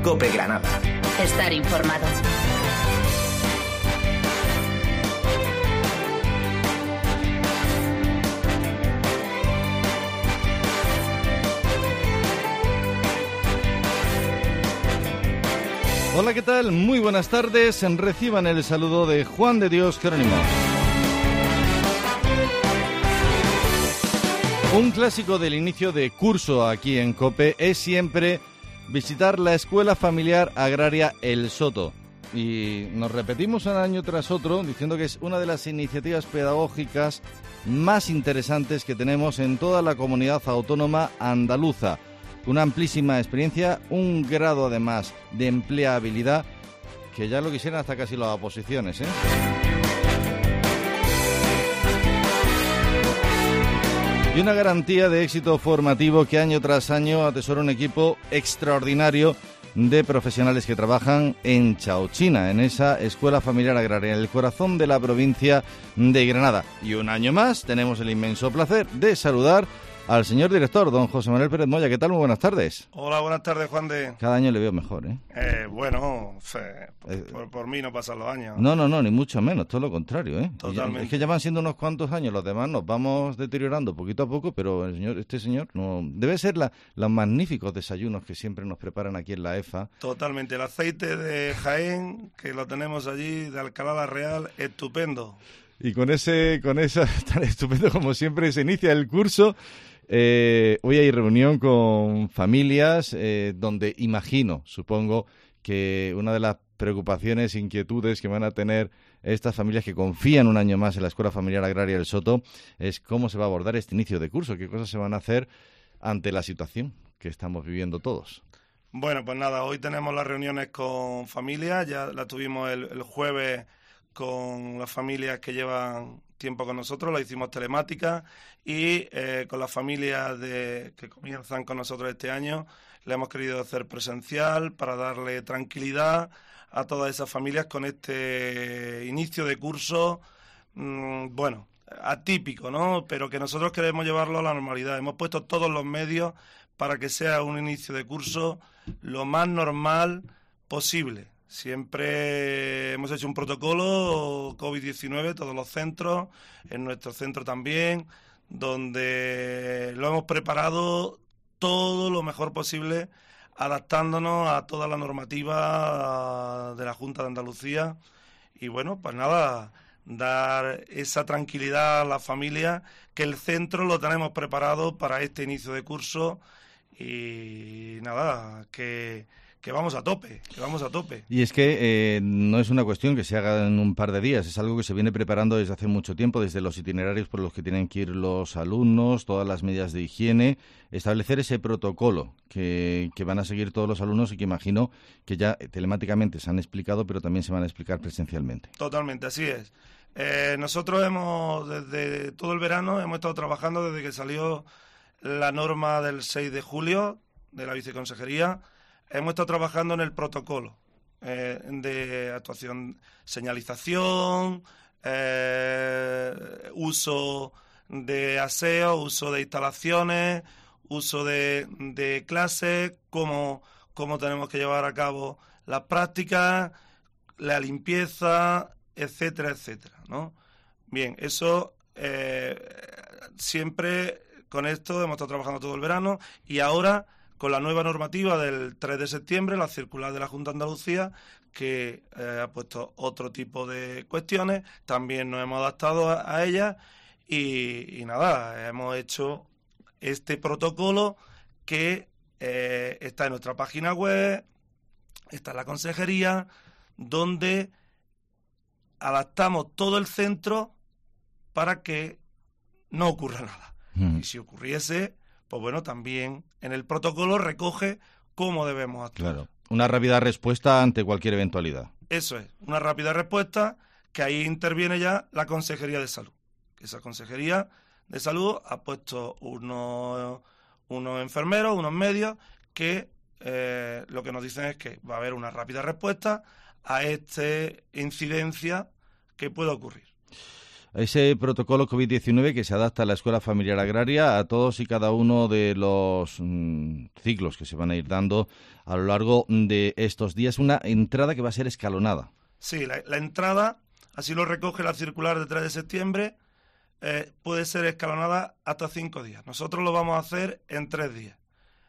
COPE Granada. Estar informado. Hola, ¿qué tal? Muy buenas tardes. Reciban el saludo de Juan de Dios Jerónimo. Un clásico del inicio de curso aquí en COPE es siempre visitar la Escuela Familiar Agraria El Soto. Y nos repetimos un año tras otro diciendo que es una de las iniciativas pedagógicas más interesantes que tenemos en toda la comunidad autónoma andaluza. Una amplísima experiencia, un grado además de empleabilidad que ya lo quisieran hasta casi las oposiciones, ¿eh? Y una garantía de éxito formativo que año tras año atesora un equipo extraordinario de profesionales que trabajan en Chauchina, en esa Escuela Familiar Agraria, en el corazón de la provincia de Granada. Y un año más tenemos el inmenso placer de saludar al señor director, don José Manuel Pérez Moya. ¿Qué tal? Muy buenas tardes. Hola, buenas tardes, Juan de... Cada año le veo mejor, ¿eh? Por mí no pasan los años. No, ni mucho menos, todo lo contrario, ¿eh? Totalmente. Es que ya van siendo unos cuantos años, los demás nos vamos deteriorando poquito a poco, pero este señor no debe ser los magníficos desayunos que siempre nos preparan aquí en la EFA. Totalmente, el aceite de Jaén, que lo tenemos allí, de Alcalá la Real, estupendo. Y con esa tan estupendo como siempre se inicia el curso. Hoy hay reunión con familias donde supongo que una de las preocupaciones, inquietudes que van a tener estas familias que confían un año más en la Escuela Familiar Agraria del Soto es cómo se va a abordar este inicio de curso, qué cosas se van a hacer ante la situación que estamos viviendo todos. Bueno, pues nada, hoy tenemos las reuniones con familias, ya las tuvimos el jueves con las familias que llevan tiempo con nosotros, la hicimos telemática y con las familias que comienzan con nosotros este año, le hemos querido hacer presencial para darle tranquilidad a todas esas familias con este inicio de curso, atípico, ¿no? Pero que nosotros queremos llevarlo a la normalidad. Hemos puesto todos los medios para que sea un inicio de curso lo más normal posible. Siempre hemos hecho un protocolo COVID-19, todos los centros, en nuestro centro también, donde lo hemos preparado todo lo mejor posible, adaptándonos a toda la normativa de la Junta de Andalucía. Y bueno, pues nada, dar esa tranquilidad a las familias, que el centro lo tenemos preparado para este inicio de curso y nada, que vamos a tope, Y es que no es una cuestión que se haga en un par de días, es algo que se viene preparando desde hace mucho tiempo, desde los itinerarios por los que tienen que ir los alumnos, todas las medidas de higiene, establecer ese protocolo que van a seguir todos los alumnos y que imagino que ya telemáticamente se han explicado, pero también se van a explicar presencialmente. Totalmente, así es. Nosotros desde todo el verano, hemos estado trabajando desde que salió la norma del 6 de julio de la Viceconsejería. Hemos estado trabajando en el protocolo de actuación, señalización, uso de aseo, uso de instalaciones, uso de clases, cómo tenemos que llevar a cabo las prácticas, la limpieza, etcétera, ¿no? Bien, eso siempre con esto hemos estado trabajando todo el verano y ahora con la nueva normativa del 3 de septiembre, la circular de la Junta de Andalucía, que ha puesto otro tipo de cuestiones, también nos hemos adaptado a ellas y nada, hemos hecho este protocolo que está en nuestra página web, está en la consejería, donde adaptamos todo el centro para que no ocurra nada. Y si ocurriese, pues bueno, también en el protocolo recoge cómo debemos actuar. Claro, una rápida respuesta ante cualquier eventualidad. Eso es, una rápida respuesta, que ahí interviene ya la Consejería de Salud. Esa Consejería de Salud ha puesto unos enfermeros, unos medios, que lo que nos dicen es que va a haber una rápida respuesta a esta incidencia que puede ocurrir. ese protocolo COVID-19 que se adapta a la Escuela Familiar Agraria a todos y cada uno de los ciclos que se van a ir dando a lo largo de estos días. Una entrada que va a ser escalonada. Sí, la entrada, así lo recoge la circular de 3 de septiembre, puede ser escalonada hasta 5 días. Nosotros lo vamos a hacer en 3 días,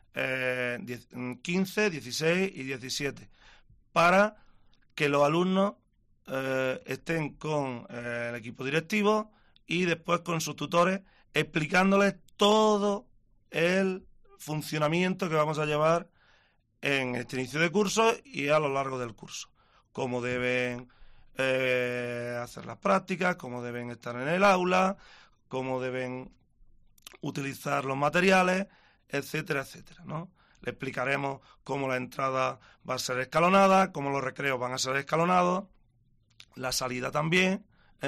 15, 16 y 17, para que los alumnos estén con el equipo directivo y después con sus tutores, explicándoles todo el funcionamiento que vamos a llevar en este inicio de curso y a lo largo del curso. Cómo deben hacer las prácticas, cómo deben estar en el aula, cómo deben utilizar los materiales, etcétera, etcétera, ¿no? Le explicaremos cómo la entrada va a ser escalonada, cómo los recreos van a ser escalonados, la salida también,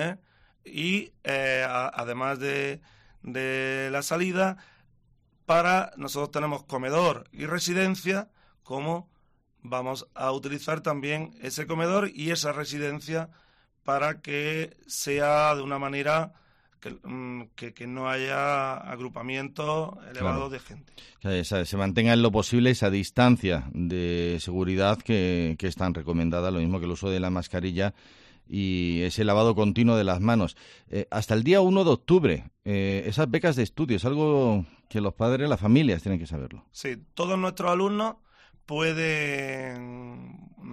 y además de la salida, nosotros tenemos comedor y residencia, cómo vamos a utilizar también ese comedor y esa residencia para que sea de una manera que no haya agrupamientos elevados de gente. Que se mantenga en lo posible esa distancia de seguridad que es tan recomendada, lo mismo que el uso de la mascarilla y ese lavado continuo de las manos. Hasta el día 1 de octubre, esas becas de estudio es algo que los padres, las familias tienen que saberlo. Sí, todos nuestros alumnos pueden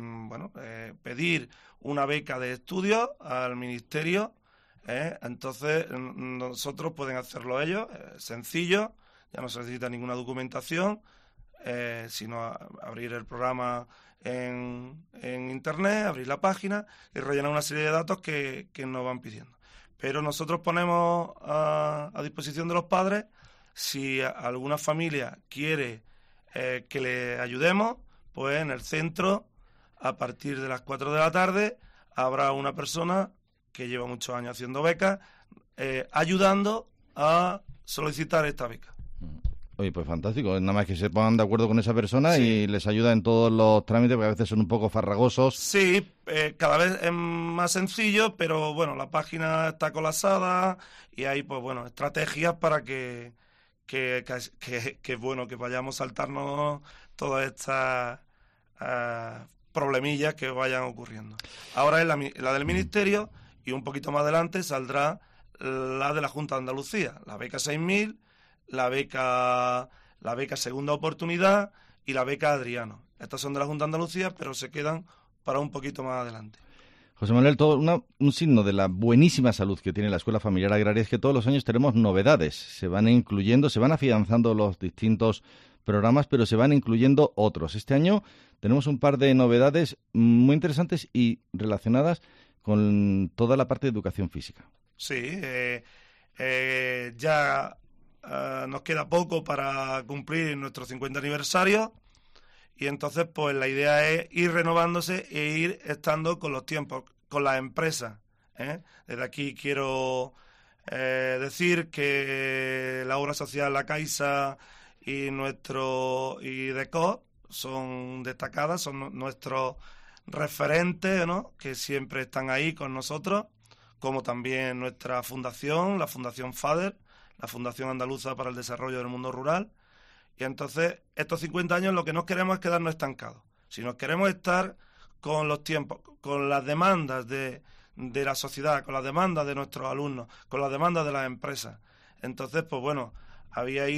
pedir una beca de estudio al ministerio, entonces nosotros pueden hacerlo ellos, sencillo, ya no se necesita ninguna documentación, sino abrir el programa en internet, abrir la página y rellenar una serie de datos que nos van pidiendo. Pero nosotros ponemos a disposición de los padres, si alguna familia quiere que le ayudemos, pues en el centro, a partir de las 4 de la tarde, habrá una persona que lleva muchos años haciendo becas, ayudando a solicitar esta beca. Oye, pues fantástico, nada más que se pongan de acuerdo con esa persona, sí, y les ayuda en todos los trámites, porque a veces son un poco farragosos. Sí, cada vez es más sencillo, pero bueno, la página está colapsada y hay, pues bueno, estrategias para que vayamos a saltarnos todas estas problemillas que vayan ocurriendo. Ahora es la del Ministerio y un poquito más adelante saldrá la de la Junta de Andalucía, la beca 6.000, la beca Segunda Oportunidad y la beca Adriano. Estas son de la Junta de Andalucía, pero se quedan para un poquito más adelante. José Manuel, un signo de la buenísima salud que tiene la Escuela Familiar Agraria es que todos los años tenemos novedades. Se van incluyendo, se van afianzando los distintos programas, pero se van incluyendo otros. Este año tenemos un par de novedades muy interesantes y relacionadas con toda la parte de educación física. Sí, ya nos queda poco para cumplir nuestro 50 aniversario. Y entonces, pues la idea es ir renovándose e ir estando con los tiempos, con las empresas. Desde aquí quiero decir que la obra social La Caixa y DECO son destacadas, son nuestros referentes, ¿no?, que siempre están ahí con nosotros, como también nuestra fundación, la Fundación FADER, la Fundación Andaluza para el Desarrollo del Mundo Rural. Y entonces, estos 50 años lo que no queremos es quedarnos estancados, sino queremos estar con los tiempos, con las demandas de la sociedad, con las demandas de nuestros alumnos, con las demandas de las empresas. Entonces, pues bueno, había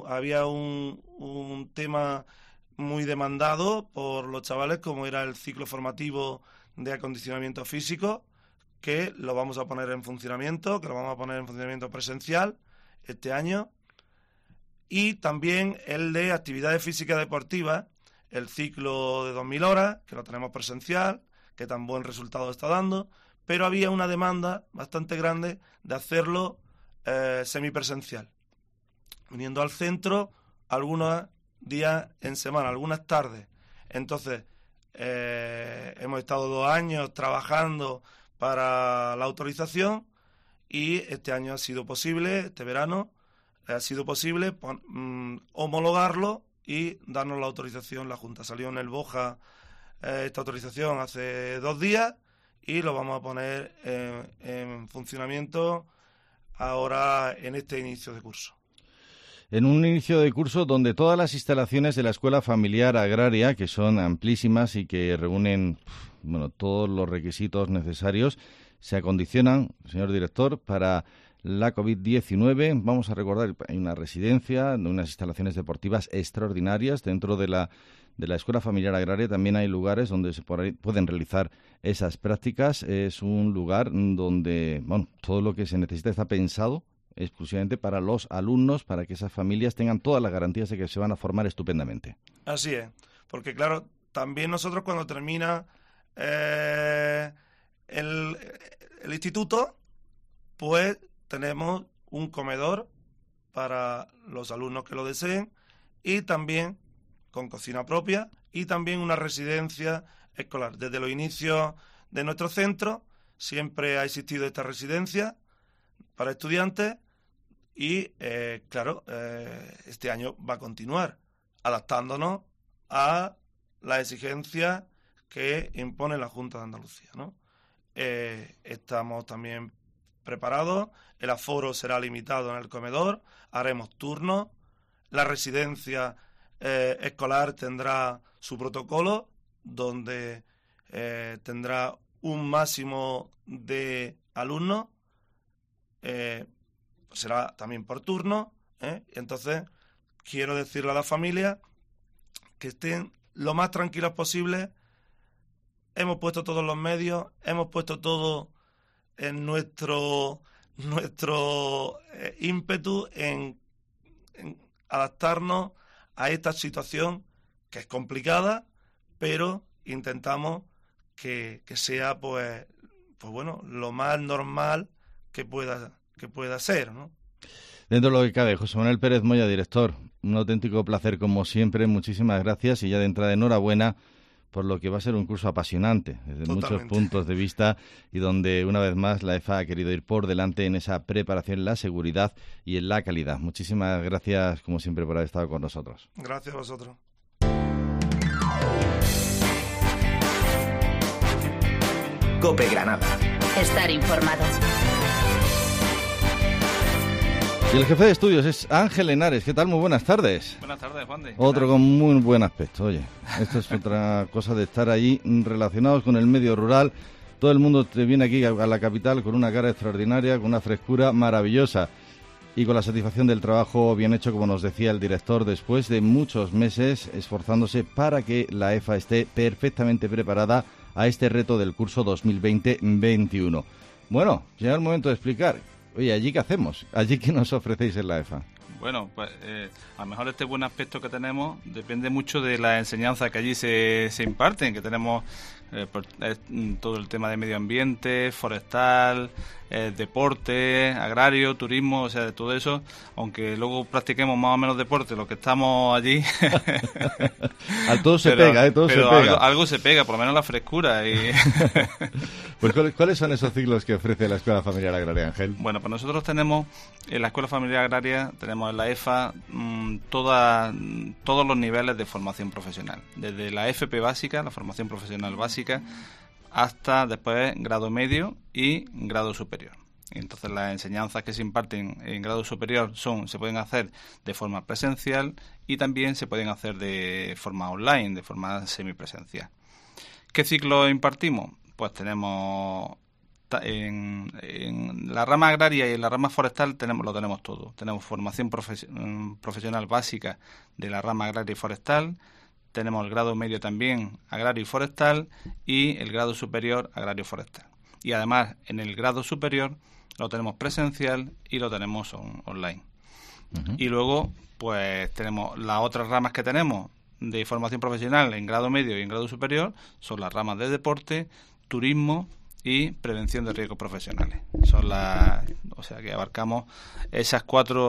un tema muy demandado por los chavales, como era el ciclo formativo de acondicionamiento físico, que lo vamos a poner en funcionamiento, presencial este año. Y también el de actividades físicas deportivas, el ciclo de 2.000 horas, que lo tenemos presencial, que tan buen resultado está dando, pero había una demanda bastante grande de hacerlo semipresencial, viniendo al centro algunos días en semana, algunas tardes. Entonces, hemos estado 2 años trabajando para la autorización y este año ha sido posible, este verano, ha sido posible homologarlo y darnos la autorización. La Junta salió en el BOJA esta autorización hace 2 días y lo vamos a poner en funcionamiento ahora en este inicio de curso. En un inicio de curso donde todas las instalaciones de la Escuela Familiar Agraria, que son amplísimas y que reúnen todos los requisitos necesarios, se acondicionan, señor director, para la COVID-19. Vamos a recordar, hay una residencia, unas instalaciones deportivas extraordinarias dentro de la Escuela Familiar Agraria. También hay lugares donde pueden realizar esas prácticas. Es un lugar donde todo lo que se necesita está pensado exclusivamente para los alumnos, para que esas familias tengan todas las garantías de que se van a formar estupendamente. Así es, porque claro, también nosotros cuando termina el instituto, pues tenemos un comedor para los alumnos que lo deseen y también con cocina propia y también una residencia escolar. Desde los inicios de nuestro centro siempre ha existido esta residencia para estudiantes y, este año va a continuar adaptándonos a las exigencias que impone la Junta de Andalucía, ¿no? Estamos también preparados, el aforo será limitado en el comedor, haremos turnos, la residencia escolar tendrá su protocolo, donde tendrá un máximo de alumnos, será también por turno, entonces quiero decirle a la familia que estén lo más tranquilos posible. Hemos puesto todos los medios, hemos puesto todo en nuestro ímpetu en adaptarnos a esta situación que es complicada, pero intentamos que sea pues lo más normal que pueda ser, ¿no? Dentro de lo que cabe, José Manuel Pérez Moya, director, un auténtico placer como siempre, muchísimas gracias y ya de entrada enhorabuena por lo que va a ser un curso apasionante desde muchos puntos de vista y donde una vez más la EFA ha querido ir por delante en esa preparación, en la seguridad y en la calidad. Muchísimas gracias como siempre por haber estado con nosotros. Gracias a vosotros. COPE Granada. Estar informado. Y el jefe de estudios es Ángel Henares. ¿Qué tal? Muy buenas tardes. Buenas tardes, Juan de. Otro con muy buen aspecto. Oye, esto es otra cosa de estar allí relacionados con el medio rural. Todo el mundo te viene aquí a la capital con una cara extraordinaria, con una frescura maravillosa y con la satisfacción del trabajo bien hecho, como nos decía el director, después de muchos meses esforzándose para que la EFA esté perfectamente preparada a este reto del curso 2020-21. Bueno, llega el momento de explicar. Oye, ¿allí qué hacemos? ¿Allí qué nos ofrecéis en la EFA? Bueno, pues a lo mejor este buen aspecto que tenemos depende mucho de la enseñanza que allí se imparten, que tenemos todo el tema de medio ambiente, forestal, deporte, agrario, turismo, o sea, de todo eso, aunque luego practiquemos más o menos deporte, los que estamos allí. A todo se pega, todo se pega. Algo se pega, por lo menos la frescura. Pues, ¿cuáles son esos ciclos que ofrece la Escuela Familiar Agraria, Ángel? Bueno, pues nosotros tenemos, en la Escuela Familiar Agraria, tenemos en la EFA todos los niveles de formación profesional, desde la FP básica, la formación profesional básica, hasta después grado medio y grado superior. Entonces las enseñanzas que se imparten en grado superior se pueden hacer de forma presencial y también se pueden hacer de forma online, de forma semipresencial. ¿Qué ciclo impartimos? Pues tenemos en la rama agraria y en la rama forestal lo tenemos todo. Tenemos formación profesional básica de la rama agraria y forestal, tenemos el grado medio también agrario y forestal y el grado superior agrario y forestal. Y además en el grado superior lo tenemos presencial y lo tenemos online. Uh-huh. Y luego pues tenemos las otras ramas que tenemos de formación profesional en grado medio y en grado superior, son las ramas de deporte, turismo y prevención de riesgos profesionales. O sea que abarcamos esos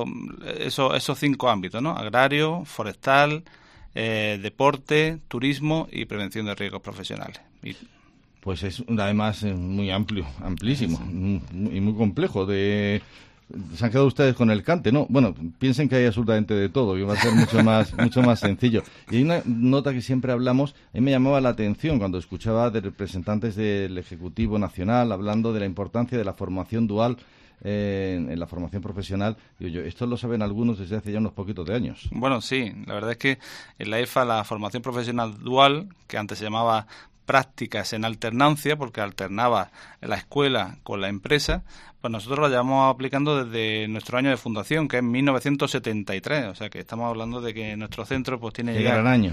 5 ámbitos, ¿no? Agrario, forestal, deporte, turismo y prevención de riesgos profesionales. Pues es además muy amplísimo y muy complejo. se han quedado ustedes con el cante, ¿no? Bueno, piensen que hay absolutamente de todo, que va a ser mucho más sencillo. Y hay una nota que siempre hablamos, a mí me llamaba la atención cuando escuchaba de representantes del Ejecutivo Nacional hablando de la importancia de la formación dual en la formación profesional. Digo yo, esto lo saben algunos desde hace ya unos poquitos de años. Bueno, sí, la verdad es que en la EFA la formación profesional dual, que antes se llamaba prácticas en alternancia, porque alternaba la escuela con la empresa, pues nosotros la llevamos aplicando desde nuestro año de fundación, que es 1973, o sea que estamos hablando de que nuestro centro pues tiene... Qué gran año.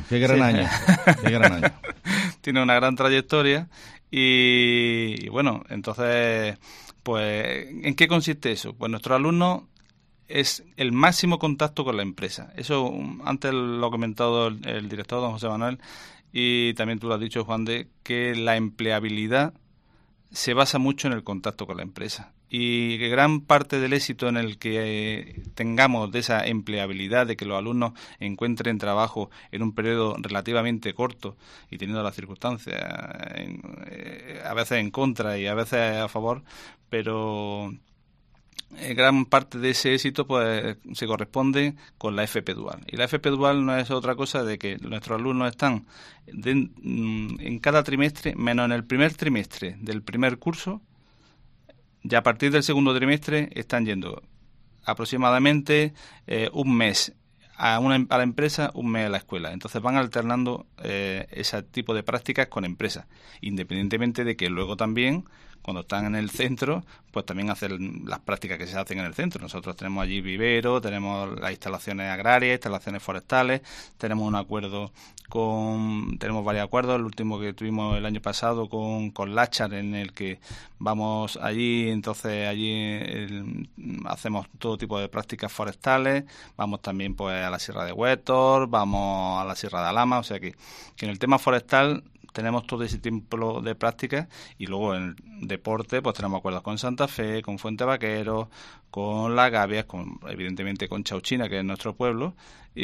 Tiene una gran trayectoria y bueno, entonces, pues, ¿en qué consiste eso? Pues nuestros alumnos es el máximo contacto con la empresa. Eso antes lo ha comentado el director, don José Manuel, y también tú lo has dicho, Juan, de que la empleabilidad se basa mucho en el contacto con la empresa y que gran parte del éxito en el que tengamos de esa empleabilidad, de que los alumnos encuentren trabajo en un periodo relativamente corto y teniendo las circunstancias a veces en contra y a veces a favor, pero gran parte de ese éxito pues se corresponde con la FP Dual. Y la FP Dual no es otra cosa de que nuestros alumnos están en cada trimestre, menos en el primer trimestre del primer curso, ya a partir del segundo trimestre están yendo aproximadamente un mes a la empresa, un mes a la escuela. Entonces van alternando ese tipo de prácticas con empresas, independientemente de que luego también, cuando están en el centro, pues también hacen las prácticas que se hacen en el centro. Nosotros tenemos allí vivero, tenemos las instalaciones agrarias, instalaciones forestales, tenemos un acuerdo tenemos varios acuerdos, el último que tuvimos el año pasado con Lachar, en el que vamos allí, entonces allí hacemos todo tipo de prácticas forestales, vamos también pues a la Sierra de Huétor, vamos a la Sierra de Alhama, o sea que en el tema forestal tenemos todo ese tipo de prácticas y luego en el deporte pues tenemos acuerdos con Santa Fe, con Fuente Vaqueros, con Las Gavias, evidentemente con Chauchina, que es nuestro pueblo,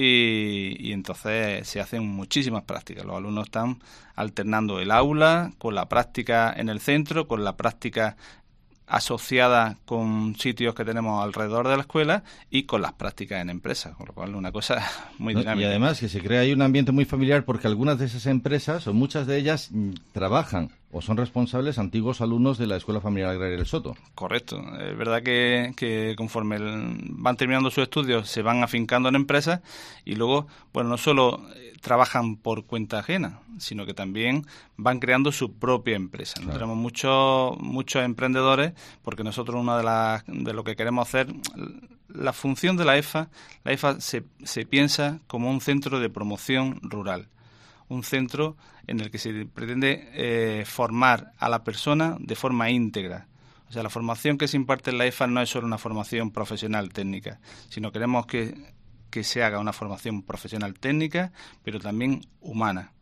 y entonces se hacen muchísimas prácticas. Los alumnos están alternando el aula con la práctica en el centro, con la práctica asociada con sitios que tenemos alrededor de la escuela y con las prácticas en empresas, con lo cual una cosa muy dinámica. Y además que se crea ahí un ambiente muy familiar porque algunas de esas empresas, o muchas de ellas, trabajan o son responsables antiguos alumnos de la Escuela Familiar Agraria del Soto. Correcto. Es verdad que conforme van terminando sus estudios se van afincando en empresas y luego, bueno, no solo trabajan por cuenta ajena, sino que también van creando su propia empresa. Claro. Tenemos muchos emprendedores porque nosotros de lo que queremos hacer, la función de la EFA se piensa como un centro de promoción rural. Un centro en el que se pretende formar a la persona de forma íntegra. O sea, la formación que se imparte en la EFA no es solo una formación profesional técnica, sino queremos que se haga una formación profesional técnica, pero también humana.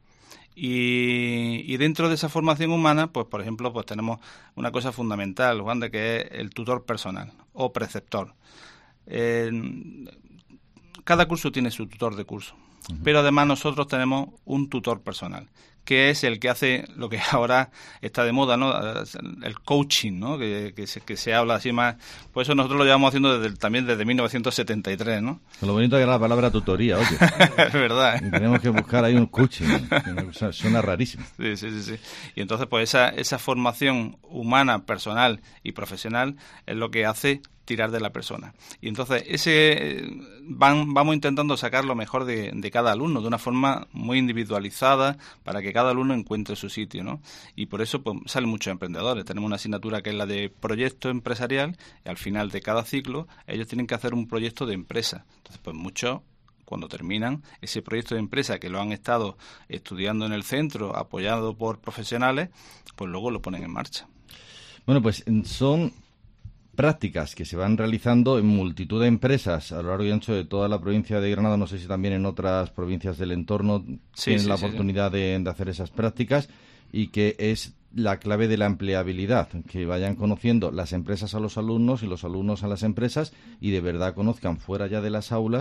Y dentro de esa formación humana, pues por ejemplo, pues tenemos una cosa fundamental, Juan, de que es el tutor personal o preceptor. Cada curso tiene su tutor de curso. Pero además nosotros tenemos un tutor personal, que es el que hace lo que ahora está de moda, ¿no? El coaching, ¿no? Que se habla así más. Pues eso nosotros lo llevamos haciendo también desde 1973, ¿no? Lo bonito que era la palabra tutoría, oye. Es verdad. Y tenemos que buscar ahí un coaching, que suena rarísimo. Sí. Y entonces, pues esa formación humana, personal y profesional es lo que hace tirar de la persona. Y entonces vamos intentando sacar lo mejor de cada alumno de una forma muy individualizada para que cada alumno encuentre su sitio, ¿no? Y por eso pues salen muchos emprendedores. Tenemos una asignatura que es la de proyecto empresarial y al final de cada ciclo ellos tienen que hacer un proyecto de empresa. Entonces pues muchos, cuando terminan ese proyecto de empresa que lo han estado estudiando en el centro, apoyado por profesionales, pues luego lo ponen en marcha. Bueno, pues son prácticas que se van realizando en multitud de empresas a lo largo y ancho de toda la provincia de Granada. No sé si también en otras provincias del entorno tienen la oportunidad de hacer esas prácticas, y que es la clave de la empleabilidad, que vayan conociendo las empresas a los alumnos y los alumnos a las empresas y de verdad conozcan fuera ya de las aulas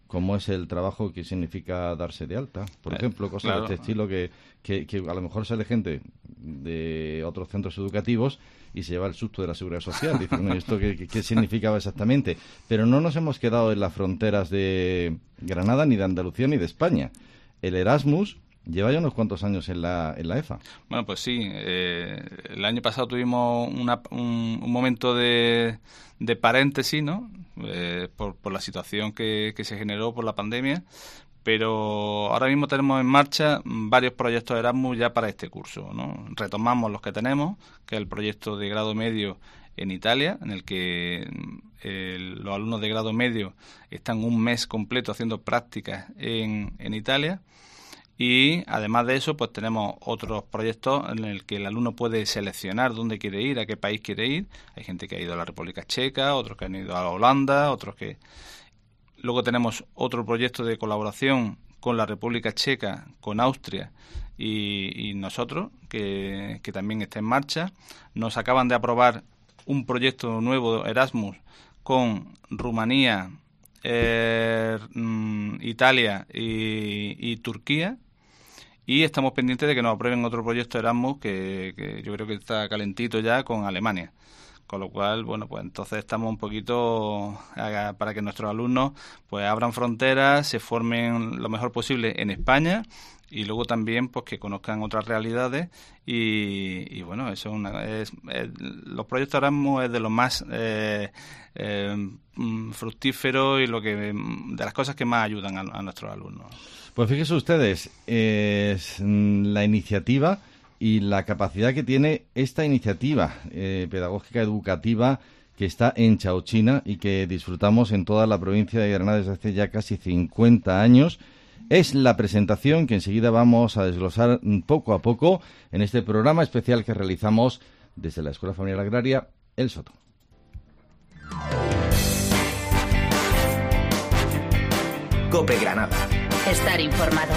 como es el trabajo que significa darse de alta. Por ejemplo, cosas claro. de este estilo que a lo mejor sale gente de otros centros educativos y se lleva el susto de la Seguridad Social. Dice, bueno, ¿esto qué significaba exactamente? Pero no nos hemos quedado en las fronteras de Granada, ni de Andalucía, ni de España. El Erasmus lleva ya unos cuantos años en la EFA. Bueno, pues sí. El año pasado tuvimos un momento de paréntesis, ¿no? Por la situación que se generó por la pandemia. Pero ahora mismo tenemos en marcha varios proyectos de Erasmus ya para este curso, ¿no? Retomamos los que tenemos, que es el proyecto de grado medio en Italia, en el que los alumnos de grado medio están un mes completo haciendo prácticas en Italia. Y además de eso, pues tenemos otros proyectos en el que el alumno puede seleccionar dónde quiere ir, a qué país quiere ir. Hay gente que ha ido a la República Checa, otros que han ido a Holanda, otros que... Luego tenemos otro proyecto de colaboración con la República Checa, con Austria y nosotros, que también está en marcha. Nos acaban de aprobar un proyecto nuevo Erasmus con Rumanía, Italia y Turquía. Y estamos pendientes de que nos aprueben otro proyecto Erasmus que yo creo que está calentito ya con Alemania. Con lo cual, bueno, pues entonces estamos un poquito para que nuestros alumnos pues abran fronteras, se formen lo mejor posible en España y luego también pues que conozcan otras realidades y bueno, eso los proyectos Erasmus es de los más fructíferos y de las cosas que más ayudan a nuestros alumnos. Pues fíjense ustedes, es la iniciativa y la capacidad que tiene esta iniciativa pedagógica educativa que está en Chauchina y que disfrutamos en toda la provincia de Granada desde hace ya casi 50 años. Es la presentación que enseguida vamos a desglosar poco a poco en este programa especial que realizamos desde la Escuela Familiar Agraria El Soto. COPE Granada. Estar informado.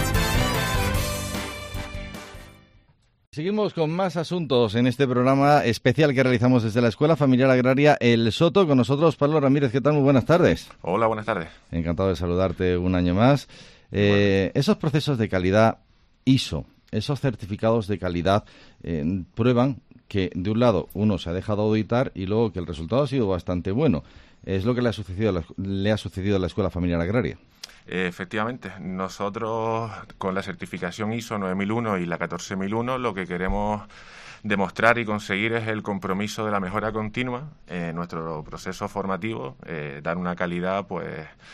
Seguimos con más asuntos en este programa especial que realizamos desde la Escuela Familiar Agraria El Soto. Con nosotros Pablo Ramírez, ¿qué tal? Muy buenas tardes. Hola, buenas tardes. Encantado de saludarte un año más. Esos procesos de calidad ISO, esos certificados de calidad prueban que de un lado uno se ha dejado auditar y luego que el resultado ha sido bastante bueno. Es lo que le ha sucedido a la Escuela Familiar Agraria. Efectivamente, nosotros con la certificación ISO 9001 y la 14001 lo que queremos demostrar y conseguir es el compromiso de la mejora continua en nuestro proceso formativo, dar una calidad pues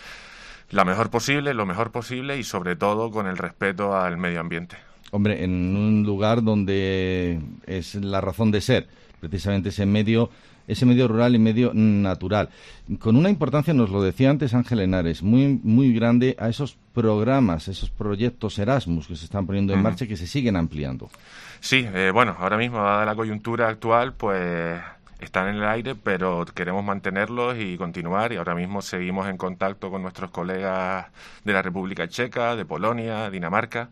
la mejor posible, lo mejor posible y sobre todo con el respeto al medio ambiente. Hombre, en un lugar donde es la razón de ser, precisamente ese medio rural y medio natural, con una importancia, nos lo decía antes Ángel Henares, muy muy grande a esos programas, esos proyectos Erasmus que se están poniendo en marcha y que se siguen ampliando. Sí, bueno, ahora mismo, dada la coyuntura actual, pues están en el aire, pero queremos mantenerlos y continuar, y ahora mismo seguimos en contacto con nuestros colegas de la República Checa, de Polonia, Dinamarca.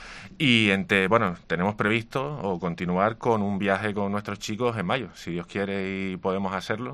Y tenemos previsto continuar con un viaje con nuestros chicos en mayo, si Dios quiere y podemos hacerlo,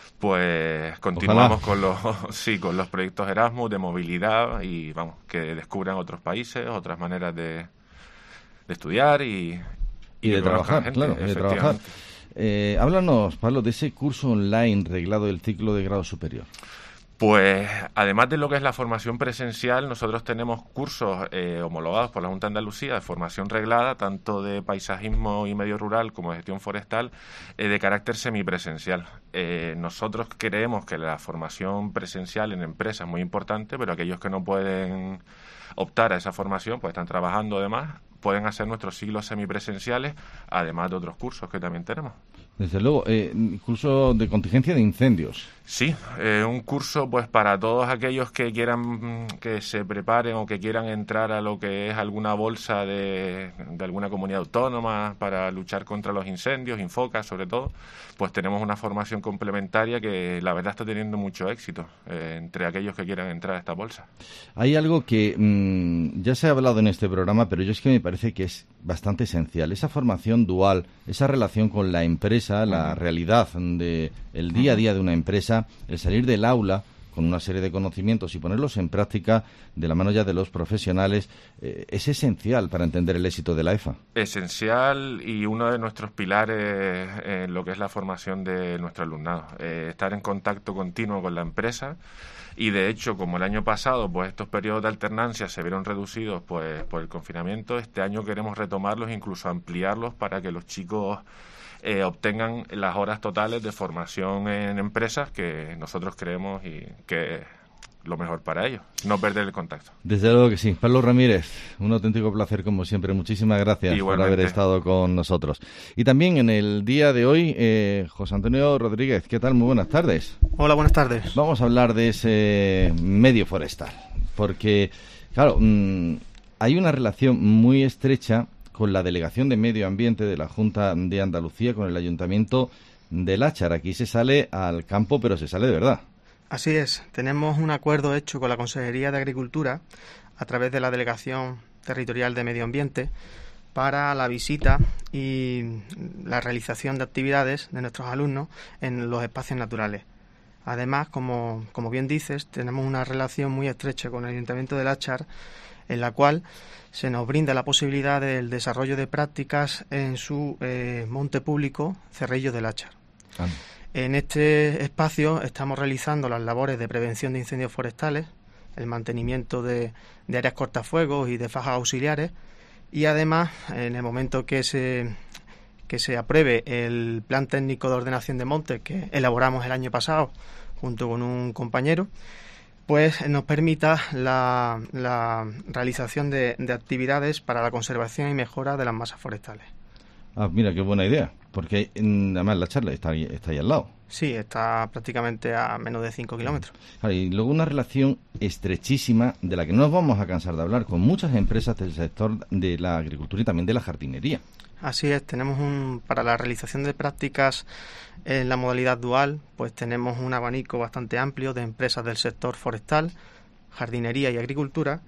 pues continuamos con los proyectos Erasmus de movilidad y vamos, que descubran otros países, otras maneras de estudiar y de trabajar, gente, claro, de trabajar. Háblanos, Pablo, de ese curso online reglado del ciclo de grado superior. Pues, además de lo que es la formación presencial, nosotros tenemos cursos homologados por la Junta de Andalucía de formación reglada, tanto de paisajismo y medio rural como de gestión forestal, de carácter semipresencial. Nosotros creemos que la formación presencial en empresas es muy importante, pero aquellos que no pueden optar a esa formación, pues están trabajando además, pueden hacer nuestros ciclos semipresenciales, además de otros cursos que también tenemos. Desde luego, curso de contingencia de incendios. Sí, un curso pues para todos aquellos que quieran que se preparen o que quieran entrar a lo que es alguna bolsa de alguna comunidad autónoma para luchar contra los incendios, Infoca sobre todo, pues tenemos una formación complementaria que la verdad está teniendo mucho éxito entre aquellos que quieran entrar a esta bolsa. Hay algo que ya se ha hablado en este programa, pero yo es que me parece que es bastante esencial, esa formación dual, esa relación con la empresa, la realidad del día a día de una empresa, el salir del aula con una serie de conocimientos y ponerlos en práctica de la mano ya de los profesionales, es esencial para entender el éxito de la EFA. Esencial y uno de nuestros pilares en lo que es la formación de nuestro alumnado. Estar en contacto continuo con la empresa. Y de hecho, como el año pasado, pues estos periodos de alternancia se vieron reducidos pues por el confinamiento, este año queremos retomarlos, incluso ampliarlos para que los chicos obtengan las horas totales de formación en empresas que nosotros creemos y que es lo mejor para ellos, no perder el contacto. Desde luego que sí. Pablo Ramírez, un auténtico placer como siempre. Muchísimas gracias Igualmente por haber estado con nosotros. Y también en el día de hoy, José Antonio Rodríguez, ¿qué tal? Muy buenas tardes. Hola, buenas tardes. Vamos a hablar de ese medio forestal, porque, claro, hay una relación muy estrecha con la Delegación de Medio Ambiente de la Junta de Andalucía, con el Ayuntamiento de Láchar. Aquí se sale al campo, pero se sale de verdad. Así es, tenemos un acuerdo hecho con la Consejería de Agricultura a través de la Delegación Territorial de Medio Ambiente para la visita y la realización de actividades de nuestros alumnos en los espacios naturales. Además, como bien dices, tenemos una relación muy estrecha con el Ayuntamiento de Láchar, en la cual se nos brinda la posibilidad del desarrollo de prácticas en su monte público Cerrillos de Láchar. En este espacio estamos realizando las labores de prevención de incendios forestales, el mantenimiento de áreas cortafuegos y de fajas auxiliares, y además, en el momento que se apruebe el Plan Técnico de Ordenación de Montes que elaboramos el año pasado junto con un compañero, pues nos permita la realización de actividades para la conservación y mejora de las masas forestales. Ah, mira, qué buena idea, porque además la charla está ahí al lado. Sí, está prácticamente a menos de 5 kilómetros. Y luego una relación estrechísima de la que no nos vamos a cansar de hablar con muchas empresas del sector de la agricultura y también de la jardinería. Así es, tenemos para la realización de prácticas en la modalidad dual, pues tenemos un abanico bastante amplio de empresas del sector forestal, jardinería y agricultura.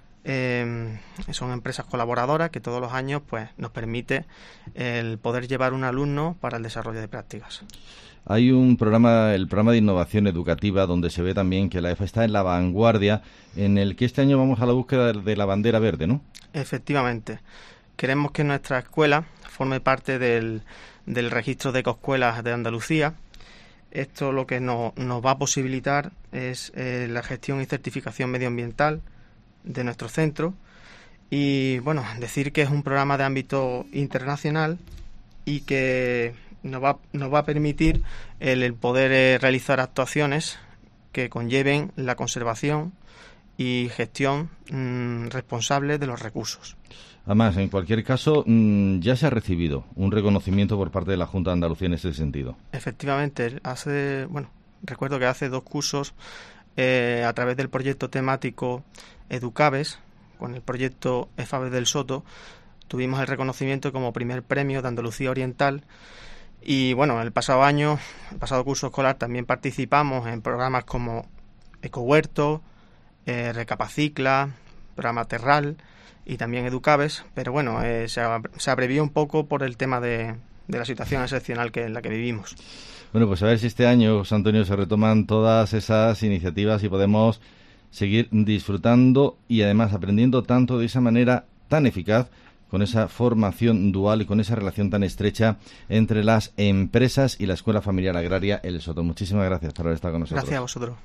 Son empresas colaboradoras que todos los años pues nos permite el poder llevar un alumno para el desarrollo de prácticas. Hay el programa de innovación educativa, donde se ve también que la EFA está en la vanguardia, en el que este año vamos a la búsqueda de la bandera verde, ¿no? Efectivamente. Queremos que nuestra escuela forme parte del registro de ecoescuelas de Andalucía. Esto lo que nos va a posibilitar es la gestión y certificación medioambiental de nuestro centro y, bueno, decir que es un programa de ámbito internacional y que nos va a permitir el poder realizar actuaciones que conlleven la conservación y gestión responsable de los recursos. Además, en cualquier caso, ya se ha recibido un reconocimiento por parte de la Junta de Andalucía en ese sentido. Efectivamente, recuerdo que hace 2 cursos a través del proyecto temático Educaves, con el proyecto EFABES del Soto, tuvimos el reconocimiento como primer premio de Andalucía Oriental. Y bueno, el pasado curso escolar también participamos en programas como Ecohuerto, Recapacicla, programa Terral y también Educaves, pero bueno, se abrevió un poco por el tema de la situación excepcional en la que vivimos. Bueno, pues a ver si este año, José Antonio, se retoman todas esas iniciativas y podemos seguir disfrutando y además aprendiendo tanto de esa manera tan eficaz, con esa formación dual y con esa relación tan estrecha entre las empresas y la Escuela Familiar Agraria El Soto. Muchísimas gracias por haber estado con nosotros. Gracias a vosotros.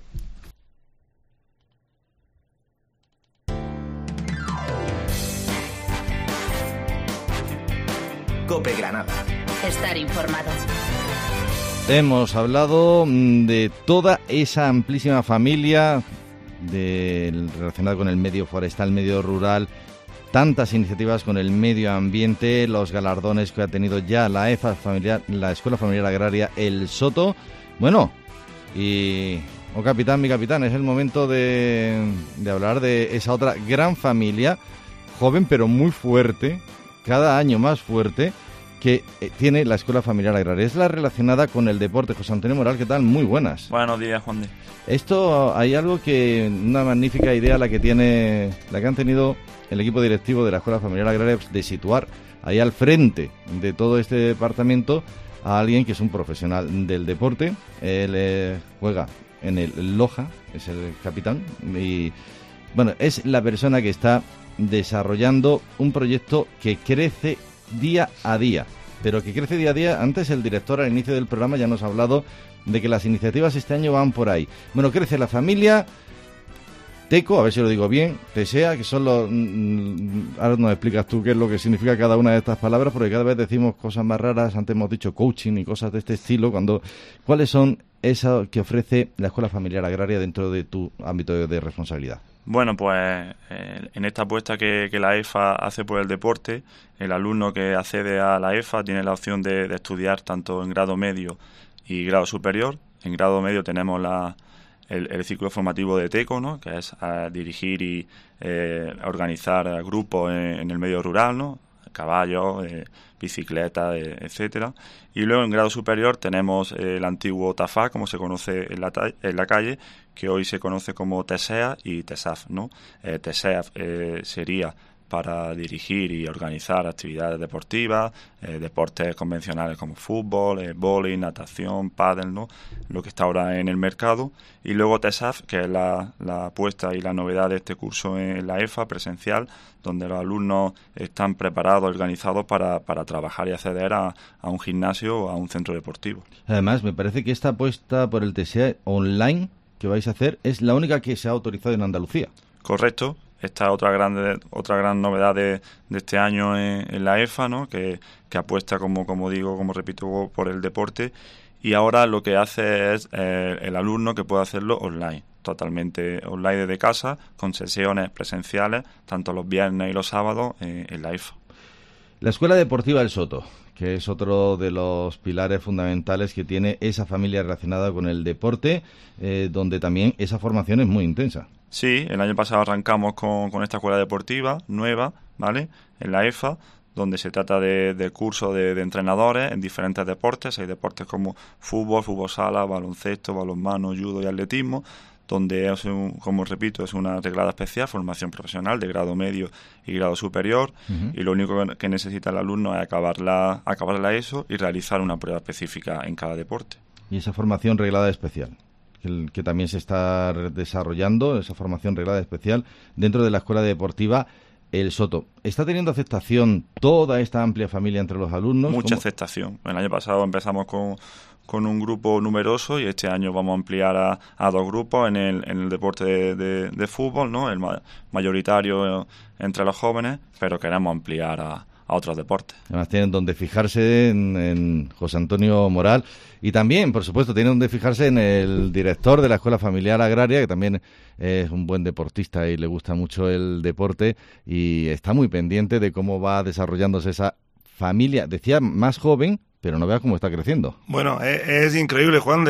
COPE Granada. Estar informado. Hemos hablado de toda esa amplísima familia relacionada con el medio forestal, medio rural, tantas iniciativas con el medio ambiente, los galardones que ha tenido ya la EFA familiar, la Escuela Familiar Agraria El Soto. Bueno, y mi capitán, es el momento de hablar de esa otra gran familia, joven pero muy fuerte, cada año más fuerte, que tiene la Escuela Familiar Agraria. Es la relacionada con el deporte. José Antonio Moral, ¿qué tal? Muy buenas. Buenos días, Juan de. Esto, hay algo una magnífica idea la que han tenido el equipo directivo de la Escuela Familiar Agraria, de situar ahí al frente de todo este departamento a alguien que es un profesional del deporte. Él juega en el Loja, es el capitán, y bueno, es la persona que está desarrollando un proyecto que crece día a día, pero que crece día a día. Antes el director al inicio del programa ya nos ha hablado de que las iniciativas este año van por ahí. Bueno, crece la familia Teco, a ver si lo digo bien, Tesea, que son los... Ahora nos explicas tú qué es lo que significa cada una de estas palabras, porque cada vez decimos cosas más raras. Antes hemos dicho coaching y cosas de este estilo. ¿Cuáles son esas que ofrece la Escuela Familiar Agraria dentro de tu ámbito de responsabilidad? Bueno, pues en esta apuesta que la EFA hace por el deporte, el alumno que accede a la EFA tiene la opción de estudiar tanto en grado medio y grado superior. En grado medio tenemos el ciclo formativo de TECO, ¿no?, que es dirigir y organizar grupos en el medio rural, ¿no?, caballos, bicicletas, etcétera. Y luego en grado superior tenemos el antiguo TAFA, como se conoce en la calle, que hoy se conoce como TESEA y TESAF, ¿no? TESEA sería para dirigir y organizar actividades deportivas, deportes convencionales como fútbol, vóley, natación, pádel, ¿no?, lo que está ahora en el mercado. Y luego TESAF, que es la apuesta y la novedad de este curso en la EFA presencial, donde los alumnos están preparados, organizados para trabajar y acceder a un gimnasio o a un centro deportivo. Además, me parece que esta apuesta por el TESEA online que vais a hacer es la única que se ha autorizado en Andalucía. Correcto. Esta es otra gran novedad de este año en la EFA, ¿no?, que apuesta, como repito, por el deporte, y ahora lo que hace es el alumno que puede hacerlo online, totalmente online desde casa, con sesiones presenciales, tanto los viernes y los sábados en la EFA. La Escuela Deportiva El Soto, que es otro de los pilares fundamentales que tiene esa familia relacionada con el deporte, donde también esa formación es muy intensa. Sí, el año pasado arrancamos con esta escuela deportiva nueva, ¿vale?, en la EFA, donde se trata de cursos de entrenadores en diferentes deportes. Hay deportes como fútbol sala, baloncesto, balonmano, judo y atletismo, donde como repito, es una reglada especial, formación profesional de grado medio y grado superior, y lo único que necesita el alumno es acabarla ESO y realizar una prueba específica en cada deporte. ¿Y esa formación reglada especial? Que también se está desarrollando, esa formación reglada especial dentro de la Escuela Deportiva El Soto. ¿Está teniendo aceptación toda esta amplia familia entre los alumnos? Mucha aceptación. El año pasado empezamos con un grupo numeroso y este año vamos a ampliar a 2 grupos en el deporte de fútbol, ¿no?, el mayoritario entre los jóvenes, pero queremos ampliar a otros deportes. Además tienen donde fijarse en José Antonio Moral, y también, por supuesto, tienen donde fijarse en el director de la Escuela Familiar Agraria, que también es un buen deportista y le gusta mucho el deporte y está muy pendiente de cómo va desarrollándose esa familia, decía, más joven, pero no veas cómo está creciendo. Bueno, es increíble, Juan,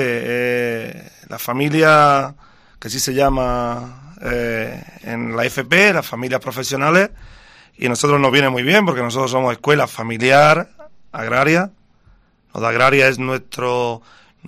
la familia que sí se llama en la FP, las familias profesionales, y a nosotros nos viene muy bien porque nosotros somos escuela familiar agraria. Lo de agraria es nuestro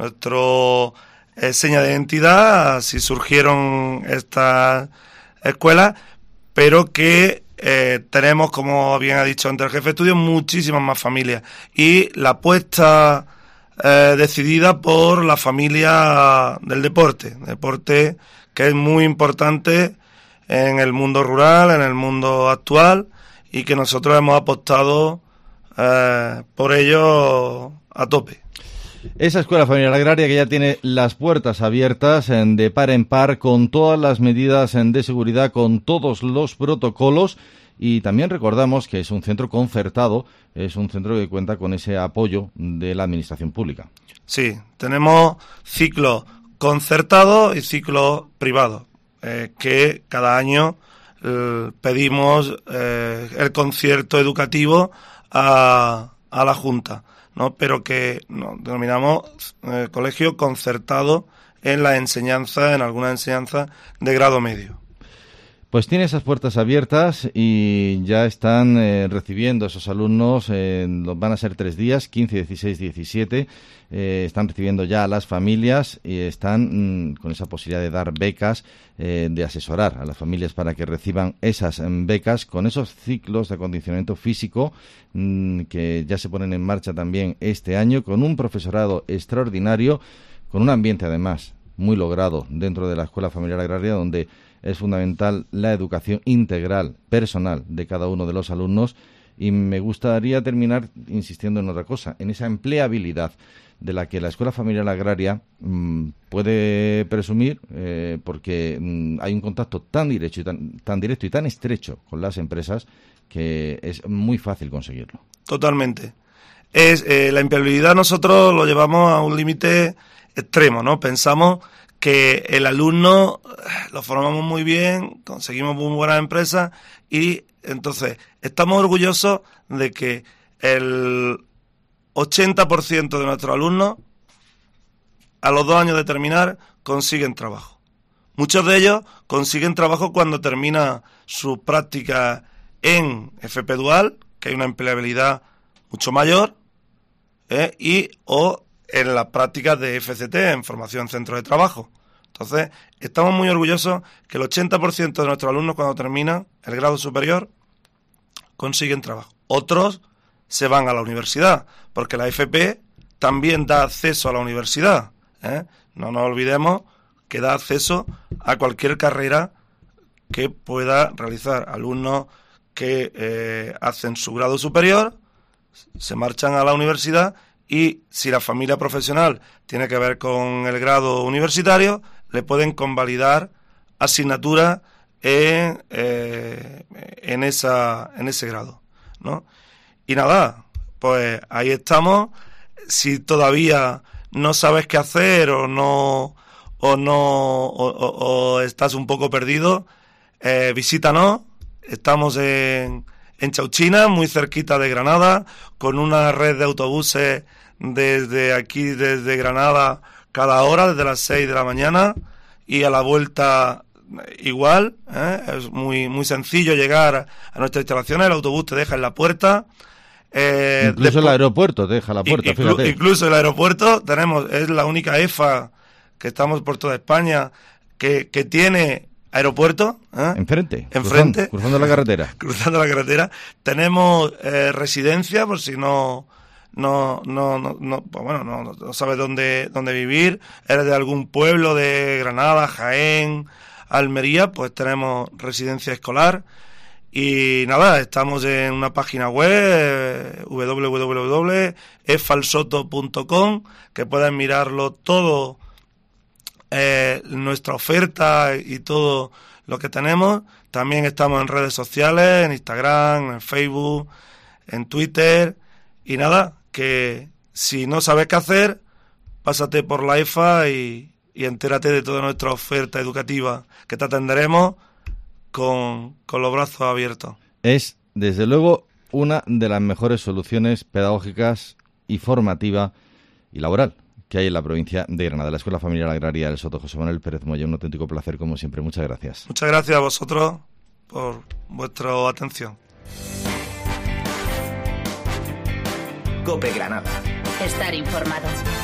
seña de identidad. Así surgieron estas escuelas, pero que tenemos, como bien ha dicho antes el jefe de estudio, muchísimas más familias. Y la apuesta decidida por la familia del deporte que es muy importante en el mundo rural, en el mundo actual, y que nosotros hemos apostado por ello a tope. Esa Escuela Familiar Agraria que ya tiene las puertas abiertas de par en par, con todas las medidas de seguridad, con todos los protocolos, y también recordamos que es un centro concertado, es un centro que cuenta con ese apoyo de la Administración Pública. Sí, tenemos ciclos concertados y ciclos privados, que cada año pedimos el concierto educativo a la Junta, ¿no?, pero que nos denominamos colegio concertado en la enseñanza, en alguna enseñanza de grado medio. Pues tiene esas puertas abiertas y ya están recibiendo esos alumnos, van a ser 3 días, 15, 16, 17, están recibiendo ya a las familias y están con esa posibilidad de dar becas, de asesorar a las familias para que reciban esas becas, con esos ciclos de acondicionamiento físico que ya se ponen en marcha también este año, con un profesorado extraordinario, con un ambiente además muy logrado dentro de la Escuela Familiar Agraria, donde es fundamental la educación integral, personal, de cada uno de los alumnos. Y me gustaría terminar insistiendo en otra cosa, en esa empleabilidad de la que la Escuela Familiar Agraria puede presumir, porque hay un contacto tan directo y tan estrecho con las empresas que es muy fácil conseguirlo. Totalmente. La empleabilidad nosotros lo llevamos a un límite extremo, ¿no? Pensamos que el alumno lo formamos muy bien, conseguimos muy buenas empresas y entonces estamos orgullosos de que el 80% de nuestros alumnos a los 2 años de terminar consiguen trabajo. Muchos de ellos consiguen trabajo cuando termina su práctica en FP Dual, que hay una empleabilidad mucho mayor, o en las prácticas de FCT, en formación en centros de trabajo. Entonces, estamos muy orgullosos que el 80% de nuestros alumnos cuando terminan el grado superior consiguen trabajo. Otros se van a la universidad, porque la FP también da acceso a la universidad. No nos olvidemos que da acceso a cualquier carrera que pueda realizar. Alumnos que hacen su grado superior, se marchan a la universidad y si la familia profesional tiene que ver con el grado universitario, le pueden convalidar asignaturas en ese grado, ¿no? Y nada, pues ahí estamos. Si todavía no sabes qué hacer o estás un poco perdido, visítanos. Estamos en Chauchina, muy cerquita de Granada, con una red de autobuses desde aquí, desde Granada, cada hora, desde las 6 de la mañana, y a la vuelta igual. Es muy sencillo llegar a nuestras instalaciones, el autobús te deja en la puerta. Incluso el aeropuerto te deja la puerta, fíjate. Incluso el aeropuerto, es la única EFA que estamos por toda España que tiene aeropuerto. Enfrente. Cruzando la carretera. Cruzando la carretera. Tenemos residencia, por si no sabes dónde vivir. Eres de algún pueblo de Granada, Jaén, Almería, pues tenemos residencia escolar. Y nada, estamos en una página web, www.efalsoto.com, que pueden mirarlo todo, nuestra oferta y todo lo que tenemos. También estamos en redes sociales, en Instagram, en Facebook, en Twitter. Y nada, que si no sabes qué hacer, pásate por la EFA y entérate de toda nuestra oferta educativa, que te atenderemos con los brazos abiertos. Es, desde luego, una de las mejores soluciones pedagógicas y formativa y laboral que hay en la provincia de Granada. La Escuela Familiar Agraria del Soto. José Manuel Pérez Moya, un auténtico placer como siempre. Muchas gracias. Muchas gracias a vosotros por vuestra atención. COPE Granada. Estar informado.